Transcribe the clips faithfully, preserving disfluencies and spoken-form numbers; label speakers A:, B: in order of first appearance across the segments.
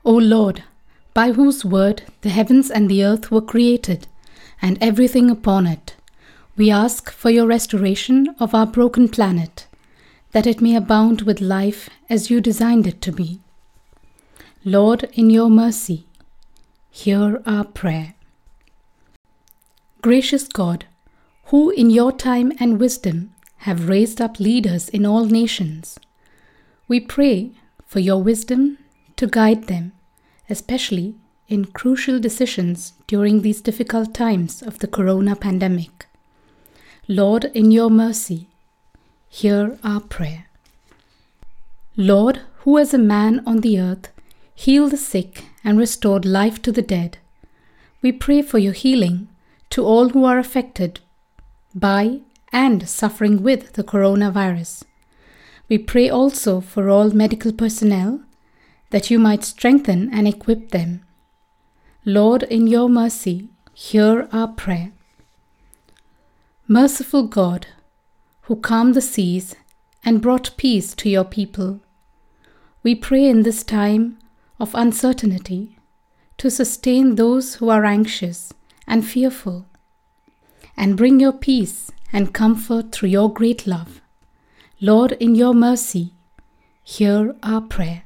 A: O Lord, by whose word the heavens and the earth were created, and everything upon it, we ask for your restoration of our broken planet, that it may abound with life as you designed it to be. Lord, in your mercy, hear our prayer. Gracious God, who in your time and wisdom have raised up leaders in all nations, we pray for your wisdom to guide them, especially in crucial decisions during these difficult times of the corona pandemic. Lord, in your mercy, hear our prayer. Lord, who as a man on the earth healed the sick and restored life to the dead, we pray for your healing to all who are affected by and suffering with the coronavirus. We pray also for all medical personnel, that you might strengthen and equip them. Lord, in your mercy, hear our prayer. Merciful God, who calmed the seas and brought peace to your people, we pray in this time of uncertainty to sustain those who are anxious and fearful, and bring your peace and comfort through your great love. Lord, in your mercy, hear our prayer.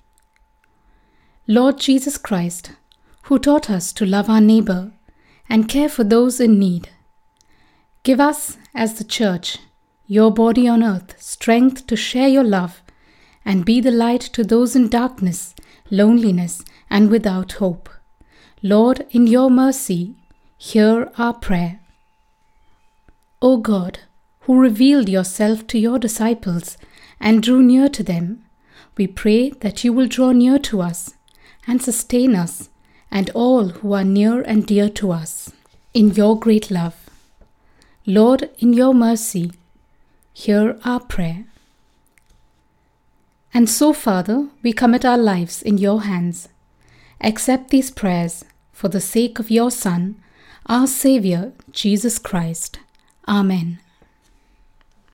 A: Lord Jesus Christ, who taught us to love our neighbor and care for those in need, give us, as the Church, your body on earth, strength to share your love and be the light to those in darkness, loneliness, and without hope. Lord, in your mercy, hear our prayer. O God, who revealed yourself to your disciples and drew near to them, we pray that you will draw near to us and sustain us and all who are near and dear to us in your great love. Lord, in your mercy, hear our prayer. And so, Father, we commit our lives in your hands. Accept these prayers for the sake of your Son, our Saviour, Jesus Christ. Amen.